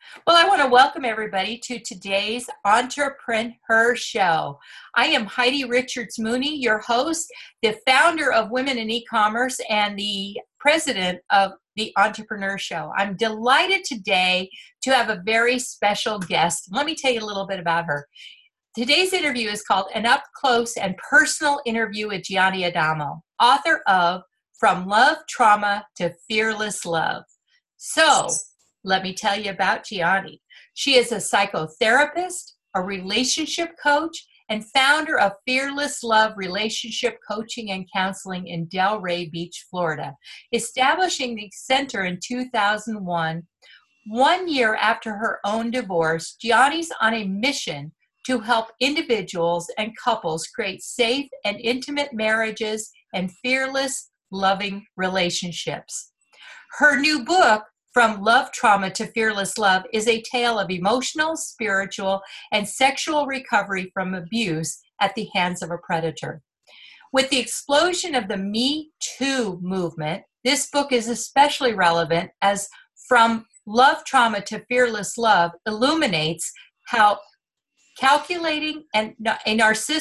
Well, I want to welcome everybody to today's Entrepreneur Show. I am Heidi Richards Mooney, your host, the founder of Women in E-commerce and the president of the Entrepreneur Show. I'm delighted today to have a very special guest. Let me tell you a little bit about her. Today's interview is called An Up Close and Personal Interview with Gianni Adamo, author of From Love Trauma to Fearless Love. So, let me tell you about Gianni. She is a psychotherapist, a relationship coach, and founder of Fearless Love Relationship Coaching and Counseling in Delray Beach, Florida. Establishing the center in 2001, 1 year after her own divorce, Gianni's on a mission to help individuals and couples create safe and intimate marriages and fearless, loving relationships. Her new book, From Love Trauma to Fearless Love, is a tale of emotional, spiritual, and sexual recovery from abuse at the hands of a predator. With the explosion of the Me Too movement, this book is especially relevant as From Love Trauma to Fearless Love illuminates how calculating and a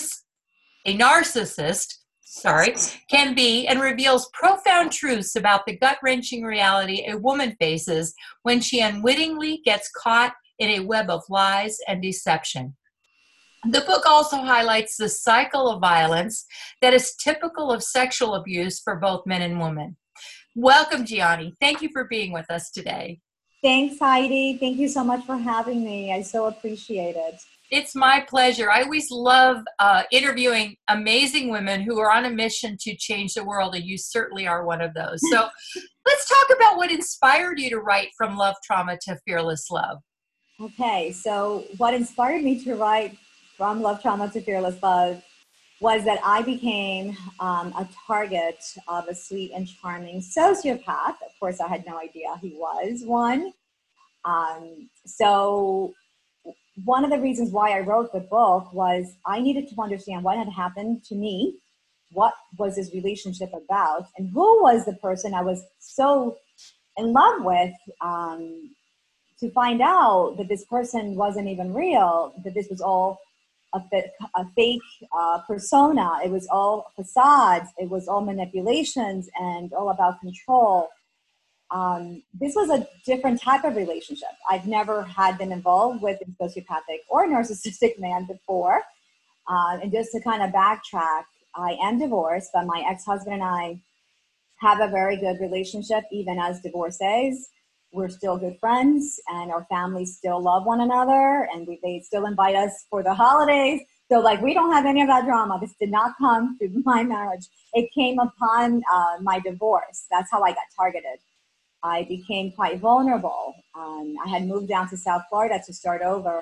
narcissist can be, and reveals profound truths about the gut-wrenching reality a woman faces when she unwittingly gets caught in a web of lies and deception. The book also highlights the cycle of violence that is typical of sexual abuse for both men and women. Welcome, Gianni. Thank you for being with us today. Thanks, Heidi. Thank you so much for having me. I so appreciate it. It's my pleasure. I always love interviewing amazing women who are on a mission to change the world, and you certainly are one of those. So let's talk about what inspired you to write From Love Trauma to Fearless Love. Okay, so what inspired me to write From Love Trauma to Fearless Love was that I became a target of a sweet and charming sociopath. Of course, I had no idea he was one. So one of the reasons why I wrote the book was I needed to understand what had happened to me, what was this relationship about, and who was the person I was so in love with, to find out that this person wasn't even real, that this was all a fake persona. It was all facades. It was all manipulations and all about control. This was a different type of relationship. I've never had been involved with a sociopathic or narcissistic man before. And just to kind of backtrack, I am divorced, but my ex-husband and I have a very good relationship, even as divorcees. We're still good friends, and our families still love one another, and they still invite us for the holidays. So, we don't have any of that drama. This did not come through my marriage. It came upon my divorce. That's how I got targeted. I became quite vulnerable. I had moved down to South Florida to start over.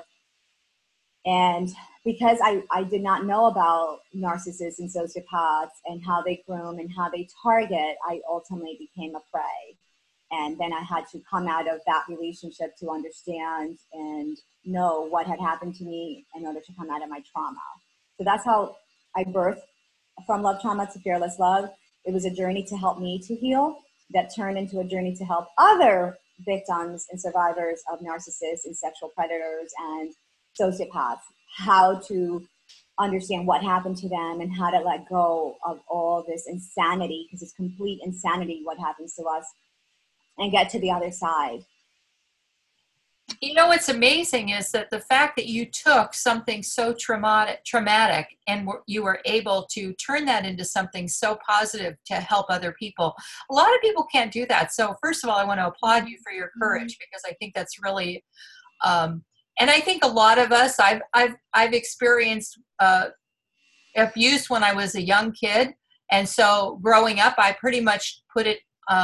And because I did not know about narcissists and sociopaths and how they groom and how they target, I ultimately became a prey. And then I had to come out of that relationship to understand and know what had happened to me in order to come out of my trauma. So that's how I birthed From Love Trauma to Fearless Love. It was a journey to help me to heal that turned into a journey to help other victims and survivors of narcissists and sexual predators and sociopaths, how to understand what happened to them and how to let go of all this insanity, because it's complete insanity what happens to us, and get to the other side. You know what's amazing is that the fact that you took something so traumatic and you were able to turn that into something so positive to help other people. A lot of people can't do that. So first of all, I want to applaud you for your courage, because I think that's really, and I think a lot of us, I've experienced abuse when I was a young kid, and so growing up, I pretty much put it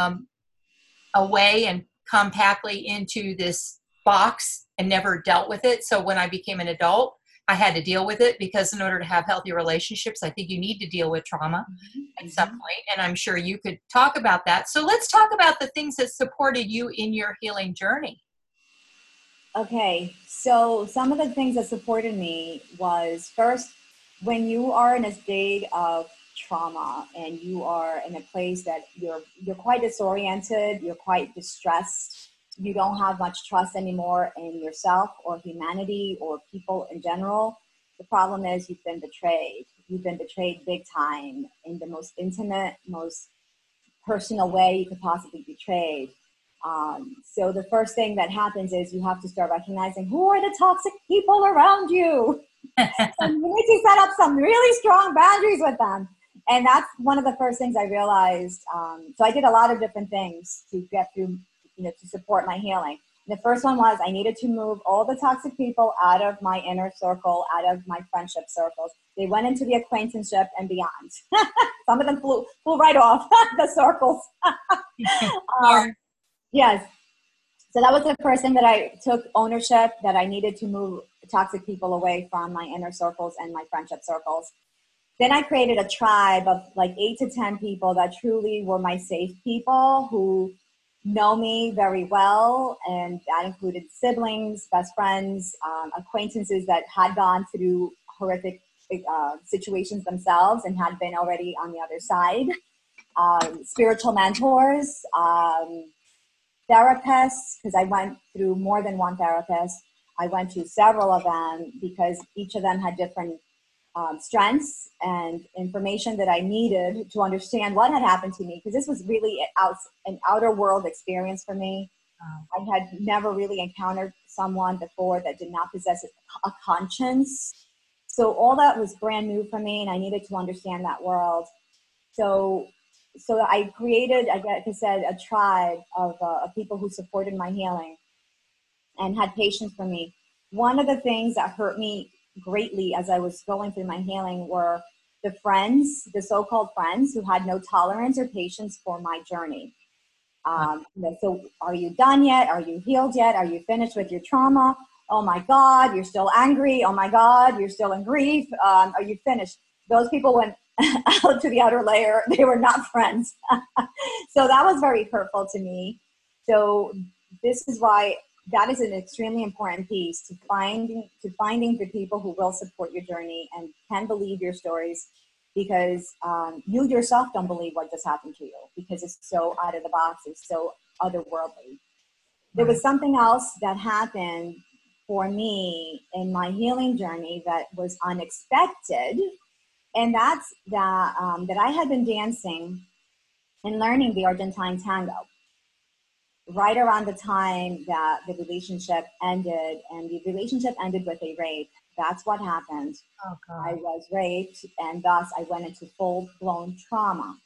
away and compactly into this box and never dealt with it. So when I became an adult, I had to deal with it, because in order to have healthy relationships, I think you need to deal with trauma at some point. And I'm sure you could talk about that. So let's talk about the things that supported you in your healing journey. Okay, so some of the things that supported me was, first, when you are in a state of trauma and you are in a place that you're quite disoriented, you're quite distressed, you don't have much trust anymore in yourself or humanity or people in general. The problem is you've been betrayed. You've been betrayed big time in the most intimate, most personal way you could possibly be betrayed. So the first thing that happens is you have to start recognizing who are the toxic people around you. And you need to set up some really strong boundaries with them. And that's one of the first things I realized. So I did a lot of different things to get through, to support my healing. The first one was I needed to move all the toxic people out of my inner circle, out of my friendship circles. They went into the acquaintanceship and beyond. Some of them flew right off the circles. Yes. So that was the first thing that I took ownership, that I needed to move toxic people away from my inner circles and my friendship circles. Then I created a tribe of like 8 to 10 people that truly were my safe people who know me very well. And that included siblings, best friends, acquaintances that had gone through horrific situations themselves and had been already on the other side, spiritual mentors, therapists, because I went through more than one therapist. I went to several of them because each of them had different strengths and information that I needed to understand what had happened to me, because this was really an outer world experience for me. I had never really encountered someone before that did not possess a conscience. So all that was brand new for me, and I needed to understand that world. So I created, like I said, a tribe of people who supported my healing and had patience for me. One of the things that hurt me greatly as I was going through my healing were the friends, the so-called friends who had no tolerance or patience for my journey. So are you done yet? Are you healed yet? Are you finished with your trauma? Oh my God, you're still angry. Oh my God, you're still in grief. Are you finished? Those people went out to the outer layer. They were not friends. So that was very hurtful to me. So this is why that is an extremely important piece to finding the people who will support your journey and can believe your stories, because you yourself don't believe what just happened to you because it's so out of the box, it's so otherworldly. There was something else that happened for me in my healing journey that was unexpected, and that's that I had been dancing and learning the Argentine tango right around the time that the relationship ended, and the relationship ended with a rape. That's what happened. Oh, God. I was raped, and thus I went into full-blown trauma.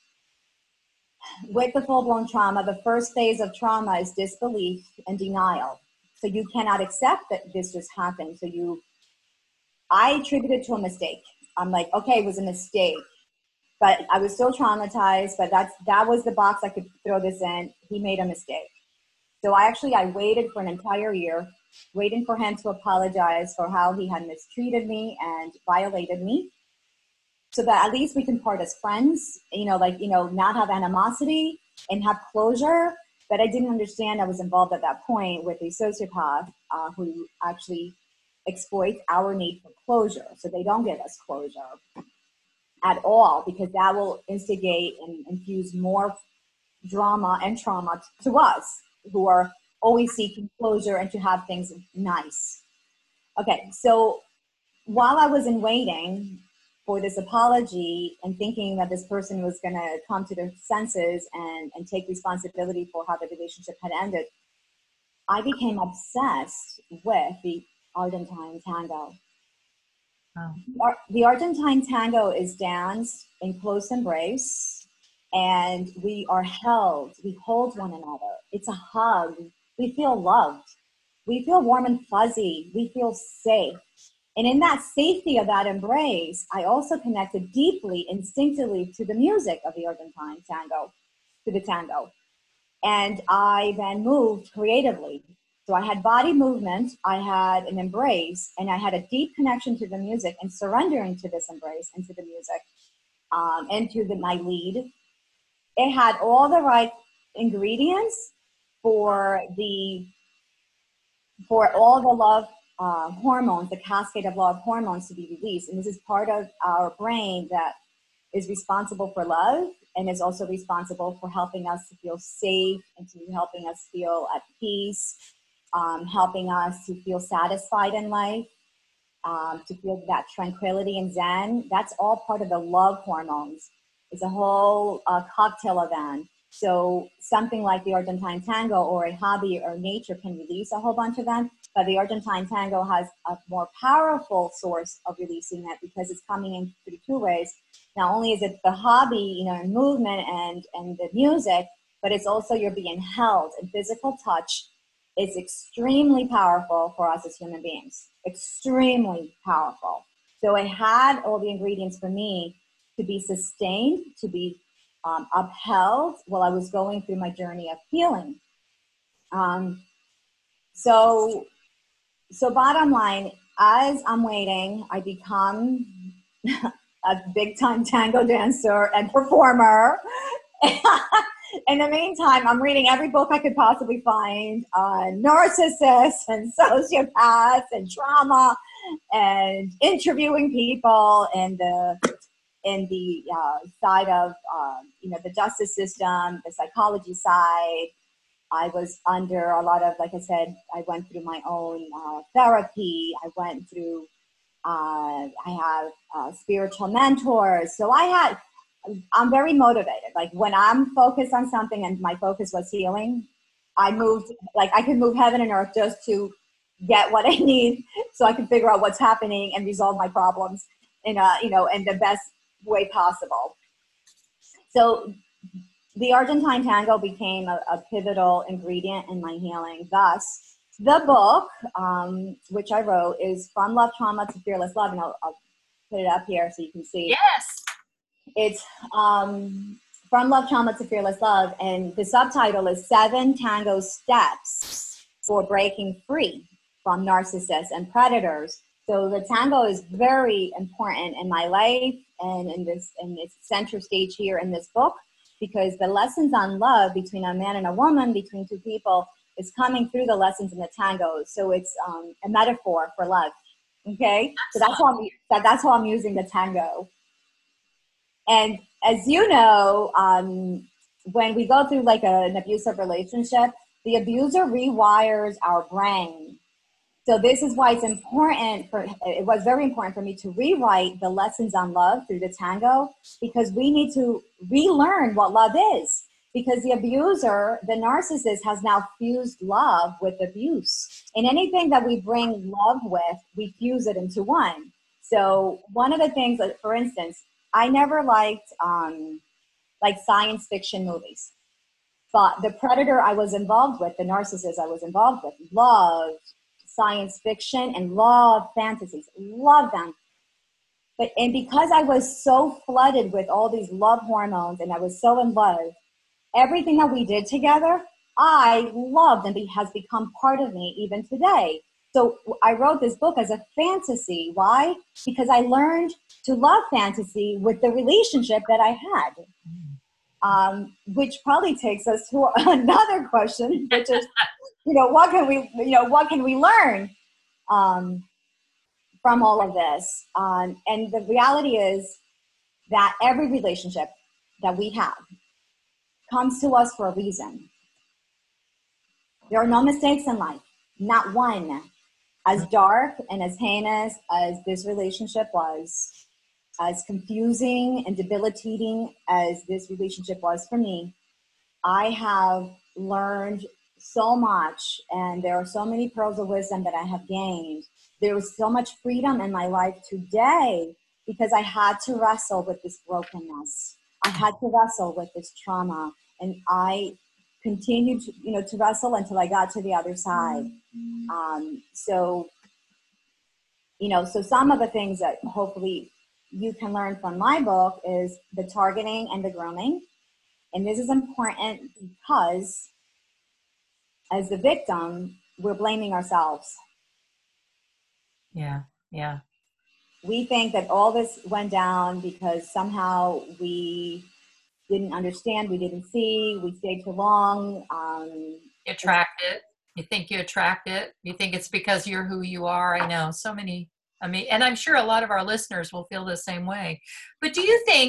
With the full-blown trauma, the first phase of trauma is disbelief and denial. So you cannot accept that this just happened. I attribute it to a mistake. I'm like, okay, it was a mistake. But I was still traumatized, but that was the box I could throw this in. He made a mistake. So I waited for an entire year, waiting for him to apologize for how he had mistreated me and violated me, so that at least we can part as friends, not have animosity and have closure. But I didn't understand I was involved at that point with a sociopath who actually exploits our need for closure. So they don't give us closure at all, because that will instigate and infuse more drama and trauma to us, who are always seeking closure and to have things nice. Okay, so while I was in waiting for this apology and thinking that this person was going to come to their senses and take responsibility for how the relationship had ended, I became obsessed with the Argentine tango. Oh. The Argentine tango is danced in close embrace, and we are held. We hold one another. It's a hug. We feel loved. We feel warm and fuzzy. We feel safe. And in that safety of that embrace, I also connected deeply, instinctively, to the music of the Argentine tango, to the tango. And I then moved creatively. So I had body movement, I had an embrace, and I had a deep connection to the music and surrendering to this embrace and to the music, and to my lead. It had all the right ingredients for all the love hormones, the cascade of love hormones to be released. And this is part of our brain that is responsible for love and is also responsible for helping us to feel safe and to helping us feel at peace, helping us to feel satisfied in life, to feel that tranquility and zen. That's all part of the love hormones. It's a whole cocktail of them. So something like the Argentine tango or a hobby or nature can release a whole bunch of them, but the Argentine tango has a more powerful source of releasing that because it's coming in through two ways. Not only is it the hobby, and movement and the music, but it's also you're being held, and physical touch is extremely powerful for us as human beings. Extremely powerful. So it had all the ingredients for me to be sustained, to be upheld while I was going through my journey of healing. So bottom line, as I'm waiting, I become a big time tango dancer and performer. In the meantime, I'm reading every book I could possibly find on narcissists and sociopaths and trauma, and interviewing people in the side of the justice system, the psychology side. I was under a lot of, like I said, I went through my own therapy. I went through. I have spiritual mentors. So I'm very motivated. Like when I'm focused on something and my focus was healing, I could move heaven and earth just to get what I need so I can figure out what's happening and resolve my problems in the best way possible. So the Argentine tango became a pivotal ingredient in my healing. Thus, the book, which I wrote, is From Love Trauma to Fearless Love, and I'll put it up here so you can see. Yes. It's From Love Trauma to Fearless Love, and the subtitle is 7 Tango Steps for Breaking Free from Narcissists and Predators. So the tango is very important in my life and in its center stage here in this book, because the lessons on love between a man and a woman, between two people, is coming through the lessons in the tango. So it's a metaphor for love. Okay, so that's how I'm using the tango. And as you know, when we go through like an abusive relationship, the abuser rewires our brain. So this is why it was very important for me to rewrite the lessons on love through the tango, because we need to relearn what love is. Because the abuser, the narcissist, has now fused love with abuse. And anything that we bring love with, we fuse it into one. So one of the things, for instance, I never liked science fiction movies. But the predator I was involved with, the narcissist I was involved with, loved science fiction and loved fantasies, loved them. And because I was so flooded with all these love hormones and I was so in love, everything that we did together, I loved and has become part of me even today. So I wrote this book as a fantasy. Why? Because I learned to love fantasy with the relationship that I had, which probably takes us to another question, which is, what can we learn from all of this? And the reality is that every relationship that we have comes to us for a reason. There are no mistakes in life, not one. As dark and as heinous as this relationship was, as confusing and debilitating as this relationship was for me, I have learned so much, and there are so many pearls of wisdom that I have gained. There was so much freedom in my life today because I had to wrestle with this brokenness. I had to wrestle with this trauma, and I continued to wrestle until I got to the other side. So some of the things that hopefully you can learn from my book is the targeting and the grooming. And this is important because as the victim, we're blaming ourselves. Yeah. We think that all this went down because somehow we didn't understand, we didn't see, we stayed too long. You attract it. You think you attract it. You think it's because you're who you are. I know and I'm sure a lot of our listeners will feel the same way. But do you think,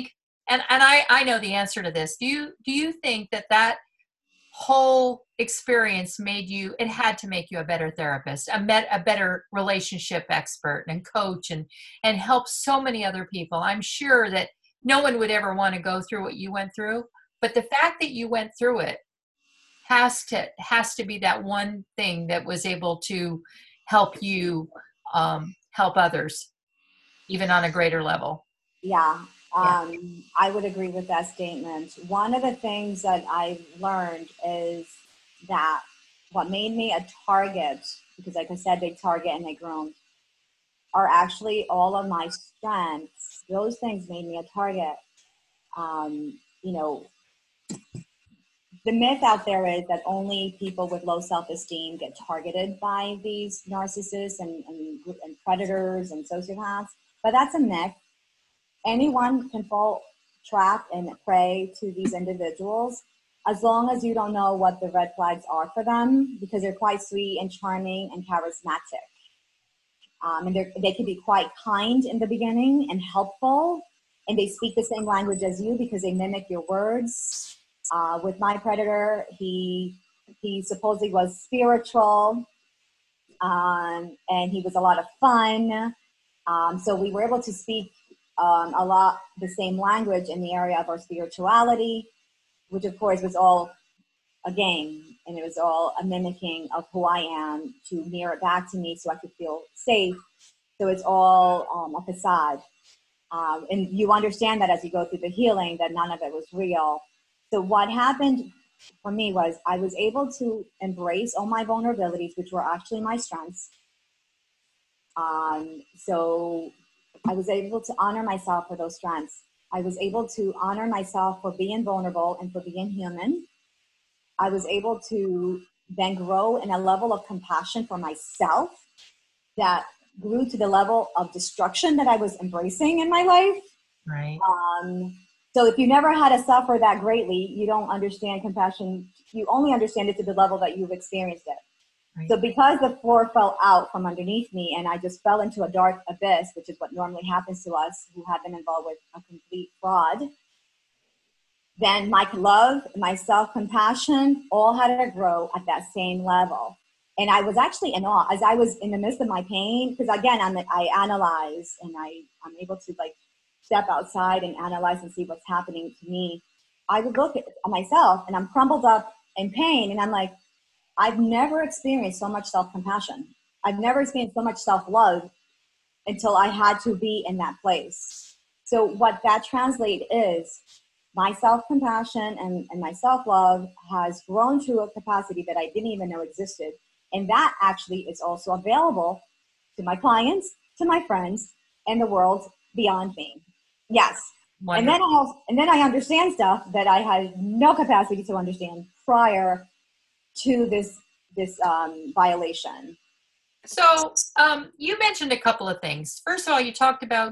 and I know the answer to this. Do you think that that whole experience made you, it had to make you a better therapist, a better relationship expert and coach, and help so many other people? I'm sure that no one would ever want to go through what you went through, but the fact that you went through it has to be that one thing that was able to help you help others even on a greater level. Yeah, Yeah. I would agree with that statement. One of the things that I've learned is that what made me a target, because like I said, they target and they groom, are actually all of my strengths. Those things made me a target. You know, the myth out there is that only people with low self-esteem get targeted by these narcissists and predators and sociopaths, but that's a myth. Anyone can fall trap and prey to these individuals as long as you don't know what the red flags are for them, because they're quite sweet and charming and charismatic. And they can be quite kind in the beginning and helpful, and they speak the same language as you because they mimic your words. With my predator, he supposedly was spiritual, and he was a lot of fun. So we were able to speak a lot the same language in the area of our spirituality, which of course was all a game, and it was all a mimicking of who I am to mirror it back to me so I could feel safe. So it's all a facade. And you understand that as you go through the healing, that none of it was real. So what happened for me was I was able to embrace all my vulnerabilities, which were actually my strengths. So I was able to honor myself for those strengths. I was able to honor myself for being vulnerable and for being human. I was able to then grow in a level of compassion for myself that grew to the level of destruction that I was embracing in my life. Right. So if you never had to suffer that greatly, you don't understand compassion. You only understand it to the level that you've experienced it. Right. So because the floor fell out from underneath me and I just fell into a dark abyss, which is what normally happens to us who have been involved with a complete fraud, then my love, my self-compassion, all had to grow at that same level. And I was actually in awe as I was in the midst of my pain, because again, I analyze and I'm able to like step outside and analyze and see what's happening to me. I would look at myself and I'm crumbled up in pain, and I'm like, I've never experienced so much self-compassion. I've never experienced so much self-love until I had to be in that place. So what that translates is my self-compassion and my self-love has grown to a capacity that I didn't even know existed. And that actually is also available to my clients, to my friends, and the world beyond me. Yes. Wonderful. And then I understand stuff that I had no capacity to understand prior to this violation. So you mentioned a couple of things. First of all, you talked about,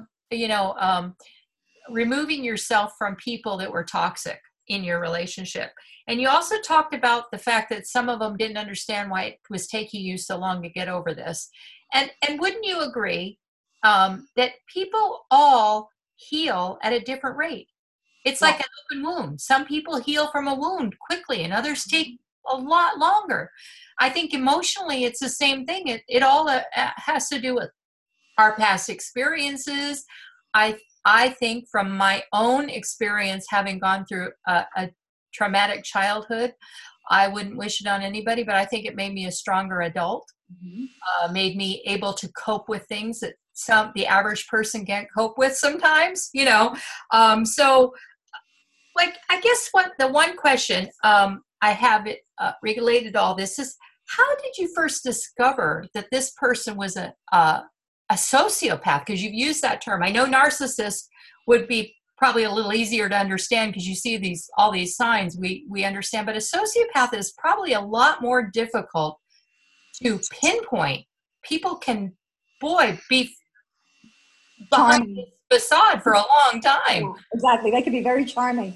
removing yourself from people that were toxic in your relationship. And you also talked about the fact that some of them didn't understand why it was taking you so long to get over this. And wouldn't you agree that people all heal at a different rate? It's like an open wound. Some people heal from a wound quickly and others take a lot longer. I think emotionally it's the same thing. It all has to do with our past experiences. I think from my own experience, having gone through a traumatic childhood, I wouldn't wish it on anybody, but I think it made me a stronger adult, made me able to cope with things that the average person can't cope with sometimes, So like, I guess the one question I have related to all this is, how did you first discover that this person was a sociopath? Because you've used that term. I know narcissist would be probably a little easier to understand because you see all these signs we understand, but a sociopath is probably a lot more difficult to pinpoint. People can, be behind this facade for a long time. Yeah, exactly. They could be very charming.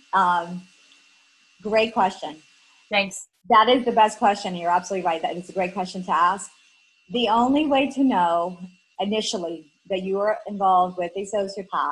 Great question. Thanks. That is the best question. You're absolutely right. That is a great question to ask. The only way to know initially that you are involved with a sociopath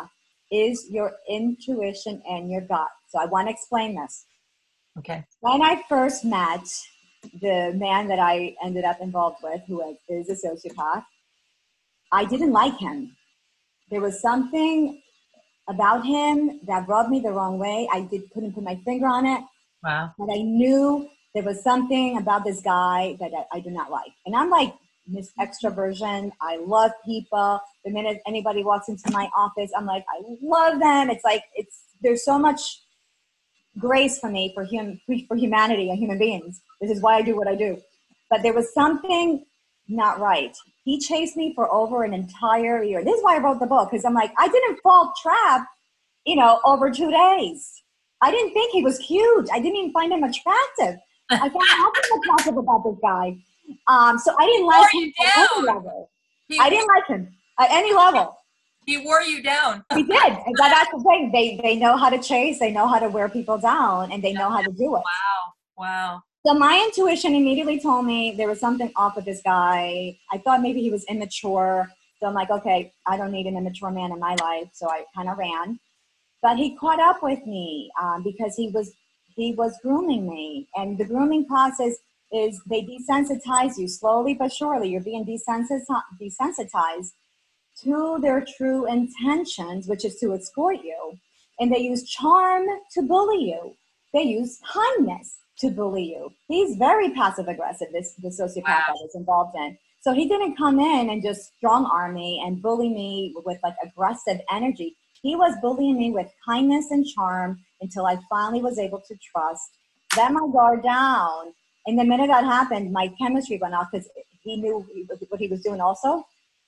is your intuition and your gut. So I want to explain this. Okay. When I first met the man that I ended up involved with, who is a sociopath, I didn't like him. There was something about him that rubbed me the wrong way. Couldn't put my finger on it. Wow. But I knew there was something about this guy that I do not like. And I'm like this extroversion. I love people. The minute anybody walks into my office, I'm like, I love them. It's like, there's so much grace for me, for humanity and human beings. This is why I do what I do. But there was something not right. He chased me for over an entire year. This is why I wrote the book, because I'm like, I didn't fall trap, over 2 days. I didn't think he was cute. I didn't even find him attractive. I found nothing attractive about this guy. So I didn't like him at any level. I didn't like him at any level. He wore you down. He did. That's the thing. They know how to chase. They know how to wear people down, and they know how to do it. Wow. So my intuition immediately told me there was something off with this guy. I thought maybe he was immature. So I'm like, okay, I don't need an immature man in my life. So I kind of ran. But he caught up with me because he was grooming me. And the grooming process is they desensitize you slowly but surely. You're being desensitized to their true intentions, which is to exploit you. And they use charm to bully you. They use kindness to bully you. He's very passive aggressive, the sociopath I was involved in. So he didn't come in and just strong arm me and bully me with like aggressive energy. He was bullying me with kindness and charm until I finally was able to trust, let my guard down. And the minute that happened, my chemistry went off because he knew what he was doing also.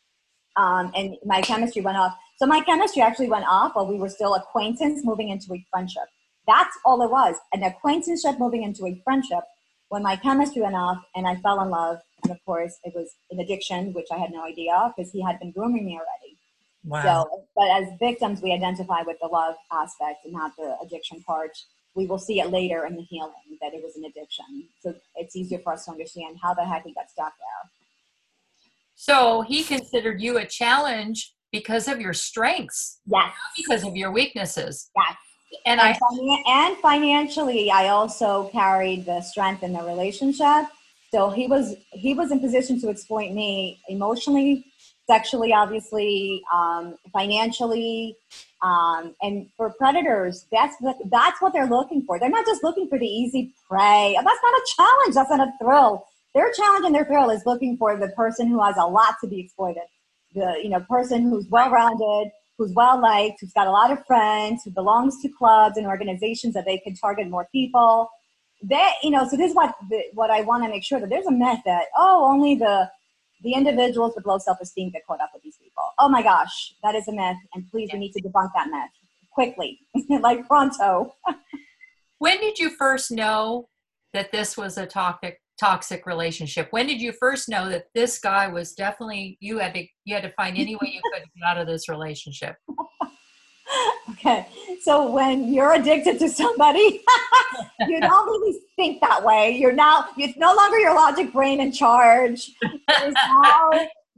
And my chemistry went off. So my chemistry actually went off while we were still acquaintance moving into a friendship. That's all it was. An acquaintanceship moving into a friendship when my chemistry went off and I fell in love. And of course, it was an addiction, which I had no idea because he had been grooming me already. Wow. So, but as victims, we identify with the love aspect and not the addiction part. We will see it later in the healing that it was an addiction. So it's easier for us to understand how the heck we got stuck there. So he considered you a challenge because of your strengths. Yes. Not because of your weaknesses. Yes. And financially, I also carried the strength in the relationship. So he was in position to exploit me emotionally, sexually, obviously, financially, and for predators, that's what they're looking for. They're not just looking for the easy prey. That's not a challenge. That's not a thrill. Their challenge and their thrill is looking for the person who has a lot to be exploited. The person who's well-rounded, who's well-liked, who's got a lot of friends, who belongs to clubs and organizations that they can target more people. So this is what I want to make sure that there's a myth that, only the individuals with low self-esteem get caught up with these people. Oh my gosh, that is a myth. And please, we need to debunk that myth quickly, like pronto. When did you first know that this was a toxic relationship? When did you first know that this guy was definitely, you had to find any way you could get out of this relationship? Okay, so when you're addicted to somebody, you don't really think that way. It's no longer your logic brain in charge. It's now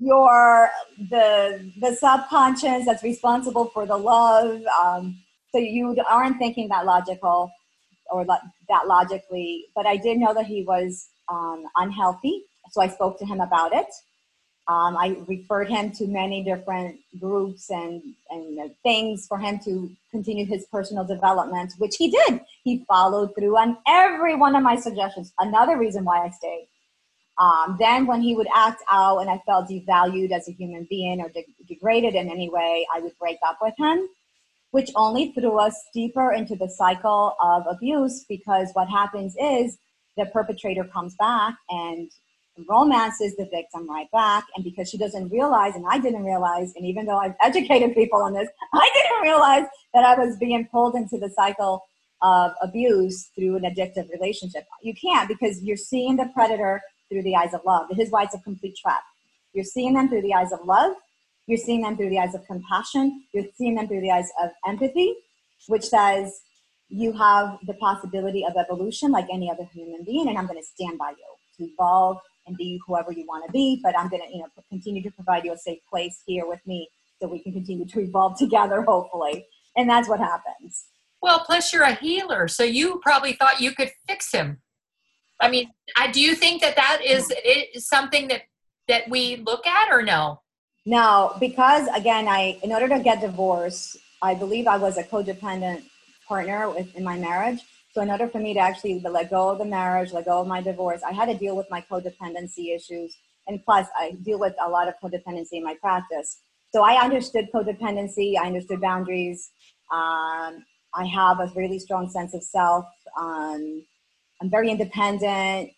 the subconscious that's responsible for the love. So you aren't thinking that logical or that logically. But I did know that he was unhealthy, so I spoke to him about it. I referred him to many different groups and things for him to continue his personal development, which he did. He followed through on every one of my suggestions. Another reason why I stayed. Then when he would act out and I felt devalued as a human being or degraded in any way, I would break up with him, which only threw us deeper into the cycle of abuse, because what happens is the perpetrator comes back and romances the victim right back. And because she doesn't realize, and I didn't realize, and even though I've educated people on this, I didn't realize that I was being pulled into the cycle of abuse through an addictive relationship. You can't, because you're seeing the predator through the eyes of love. This is why it's a complete trap. You're seeing them through the eyes of love. You're seeing them through the eyes of compassion. You're seeing them through the eyes of empathy, which says you have the possibility of evolution like any other human being, and I'm going to stand by you to evolve and be whoever you want to be, but I'm going to, continue to provide you a safe place here with me so we can continue to evolve together, hopefully. And that's what happens. Well, plus you're a healer, so you probably thought you could fix him. I mean, do you think that is something that we look at, or no? No, because again, in order to get divorced, I believe I was a codependent partner in my marriage. So in order for me to actually let go of the marriage, let go of my divorce, I had to deal with my codependency issues. And plus, I deal with a lot of codependency in my practice. So I understood codependency. I understood boundaries. I have a really strong sense of self. I'm very independent.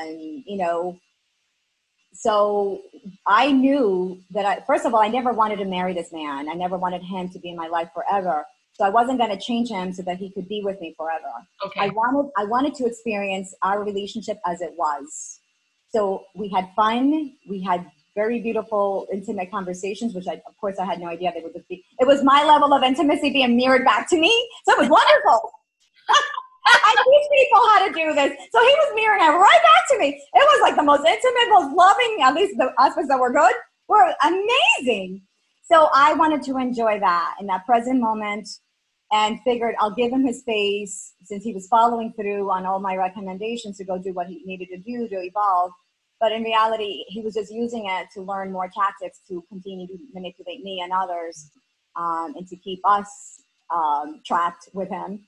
So I knew that first of all, I never wanted to marry this man. I never wanted him to be in my life forever. So I wasn't going to change him so that he could be with me forever. Okay. I wanted to experience our relationship as it was. So we had fun. We had very beautiful, intimate conversations, which of course I had no idea they would just be. It was my level of intimacy being mirrored back to me. So it was wonderful. I teach people how to do this. So he was mirroring it right back to me. It was like the most intimate, most loving, at least the aspects that were good, were amazing. So I wanted to enjoy that in that present moment and figured I'll give him his space since he was following through on all my recommendations to go do what he needed to do to evolve. But in reality, he was just using it to learn more tactics to continue to manipulate me and others and to keep us trapped with him.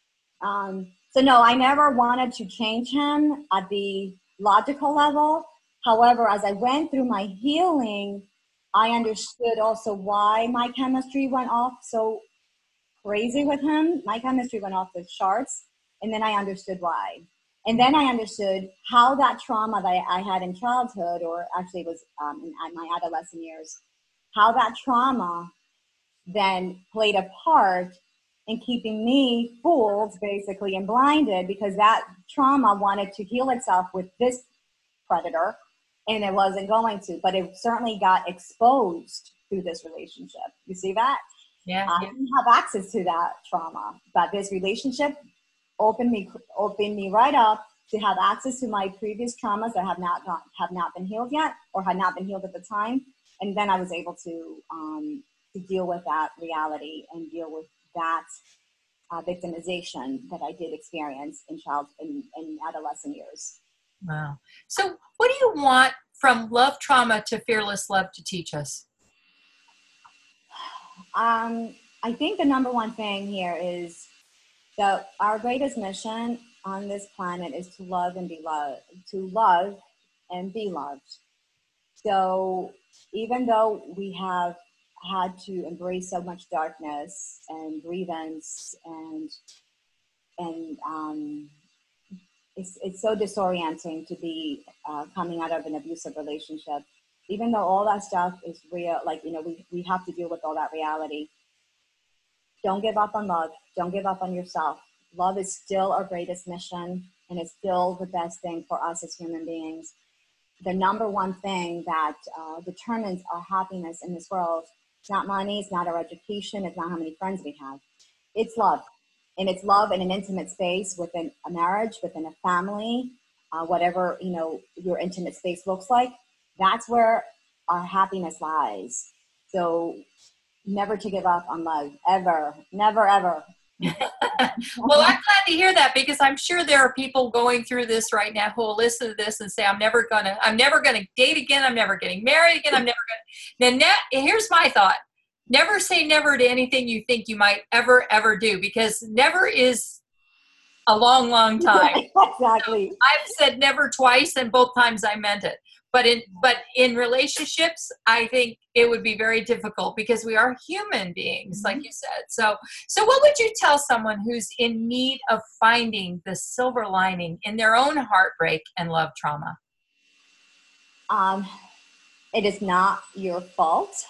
So no, I never wanted to change him at the logical level. However, as I went through my healing, I understood also why my chemistry went off so crazy with him. My chemistry went off the charts, and then I understood why. And then I understood how that trauma that I had in childhood, or actually it was in my adolescent years, how that trauma then played a part in keeping me fooled, basically, and blinded, because that trauma wanted to heal itself with this predator, and it wasn't going to, but it certainly got exposed through this relationship. You see that? Yeah. I didn't have access to that trauma, but this relationship opened me right up to have access to my previous traumas that have not been healed yet, or had not been healed at the time, and then I was able to deal with that reality and deal with that victimization that I did experience in adolescent years. Wow. So what do you want from love trauma to fearless love to teach us? I think the number one thing here is that our greatest mission on this planet is to love and be loved, to love and be loved. So even though we have had to embrace so much darkness and grievance and it's so disorienting to be coming out of an abusive relationship. Even though all that stuff is real, we have to deal with all that reality. Don't give up on love. Don't give up on yourself. Love is still our greatest mission, and it's still the best thing for us as human beings. The number one thing that determines our happiness in this world, it's not money, it's not our education, it's not how many friends we have. It's love. And it's love in an intimate space within a marriage, within a family, whatever, your intimate space looks like. That's where our happiness lies. So never to give up on love, ever, never, ever. Well, I'm glad to hear that, because I'm sure there are people going through this right now who will listen to this and say, I'm never gonna date again. I'm never getting married again. I'm never gonna. Then here's my thought. Never say never to anything you think you might ever do, because never is a long, long time. Exactly. So I've said never twice, and both times I meant it. But in relationships, I think it would be very difficult, because we are human beings, like you said. So what would you tell someone who's in need of finding the silver lining in their own heartbreak and love trauma? It is not your fault.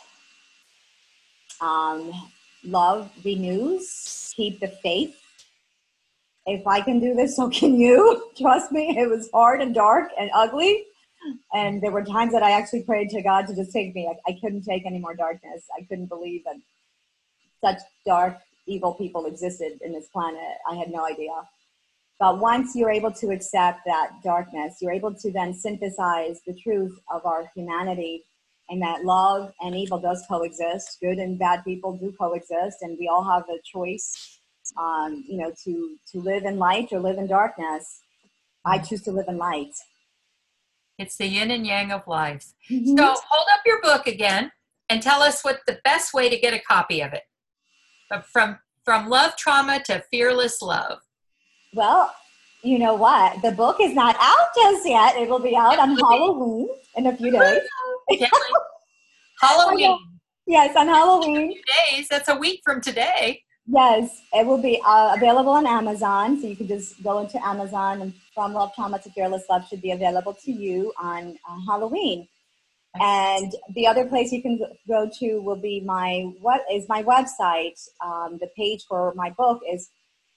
Love renews. Keep the faith. If I can do this, so can you. Trust me, it was hard and dark and ugly. And there were times that I actually prayed to God to just take me. I couldn't take any more darkness. I couldn't believe that such dark, evil people existed in this planet. I had no idea. But once you're able to accept that darkness, you're able to then synthesize the truth of our humanity and that love and evil does coexist. Good and bad people do coexist, and we all have a choice, to live in light or live in darkness. I choose to live in light. It's the yin and yang of life. Mm-hmm. So hold up your book again and tell us what the best way to get a copy of it. From Love Trauma to Fearless Love. Well, you know what? The book is not out just yet. It will be out on Halloween in a few days. Halloween. Yes, on Halloween. 2 days. That's a week from today. Yes, it will be available on Amazon. So you can just go into Amazon, and From Love Trauma to Fearless Love should be available to you on Halloween. And the other place you can go to will be my website. The page for my book is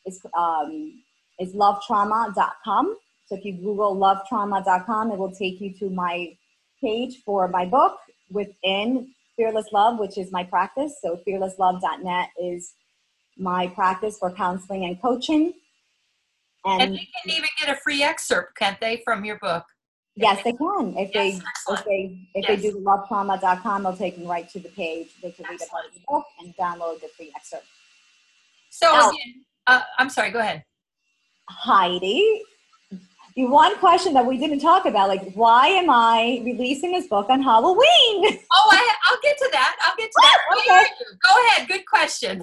lovetrauma.com. So if you Google lovetrauma.com, it will take you to my page for my book within Fearless Love, which is my practice. So fearlesslove.net is my practice for counseling and coaching. And they can even get a free excerpt, can't they, from your book? Yes, they can. If they do the lovetrauma.com, they'll take them right to the page. They can read about the book and download the free excerpt. So again, I'm sorry, go ahead. Heidi, the one question that we didn't talk about, like, why am I releasing this book on Halloween? Oh, I'll get to that. Okay. Go ahead. Good question.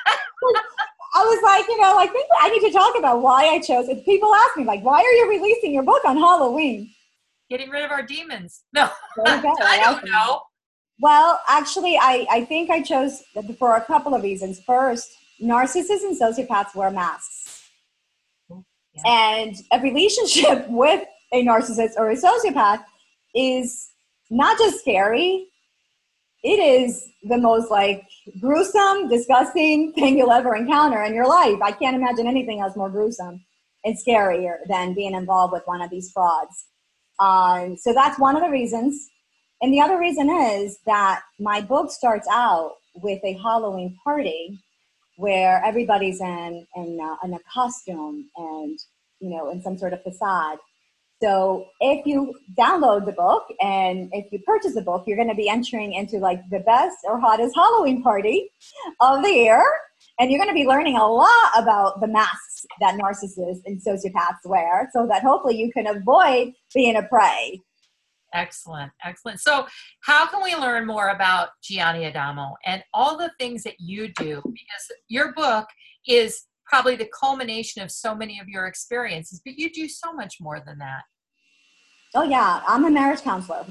I was like, I think I need to talk about why I chose it. People ask me, like, why are you releasing your book on Halloween? Getting rid of our demons. No, I don't know. Well, actually, I think I chose for a couple of reasons. First, narcissists and sociopaths wear masks. Yeah. And a relationship with a narcissist or a sociopath is not just scary. It is the most gruesome, disgusting thing you'll ever encounter in your life. I can't imagine anything else more gruesome and scarier than being involved with one of these frauds. So that's one of the reasons. And the other reason is that my book starts out with a Halloween party where everybody's in a costume and, in some sort of facade. So if you download the book and if you purchase the book, you're going to be entering into the best or hottest Halloween party of the year. And you're going to be learning a lot about the masks that narcissists and sociopaths wear so that hopefully you can avoid being a prey. Excellent. So how can we learn more about Gianni Adamo and all the things that you do? Because your book is probably the culmination of so many of your experiences, but you do so much more than that. Oh, yeah. I'm a marriage counselor.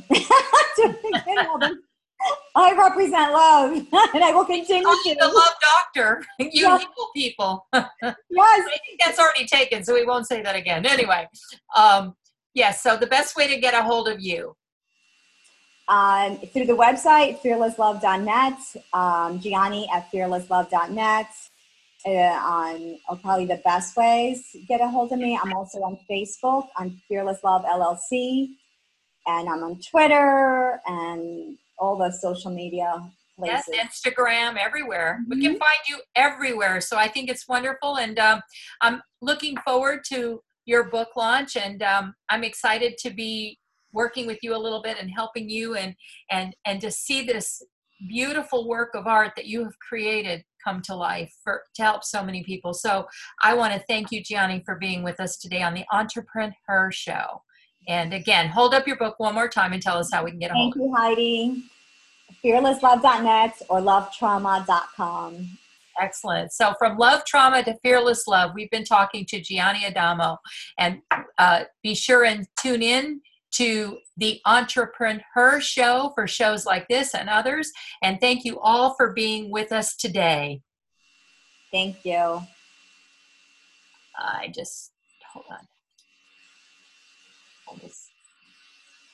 I represent love, and I will continue to. The love doctor. You heal people. Yes. I think that's already taken, so we won't say that again. Anyway, so the best way to get a hold of you? Through the website, fearlesslove.net, Gianni at fearlesslove.net. Are probably the best ways to get a hold of me. I'm also on Facebook. I'm Fearless Love LLC, and I'm on Twitter and all the social media places. Yes, Instagram, everywhere. Mm-hmm. We can find you everywhere. So I think it's wonderful, and I'm looking forward to your book launch, and I'm excited to be working with you a little bit and helping you, and to see this beautiful work of art that you have created come to life to help so many people. So I want to thank you, Gianni, for being with us today on the Entrepreneur Show. And again, hold up your book one more time and tell us how we can get a hold of it. Thank you, Heidi. Fearlesslove.net or lovetrauma.com. Excellent. So from Love Trauma to Fearless Love, we've been talking to Gianni Adamo. And be sure and tune in to the Entrepreneur Show for shows like this and others. And thank you all for being with us today. Thank you. Hold on. Hold this.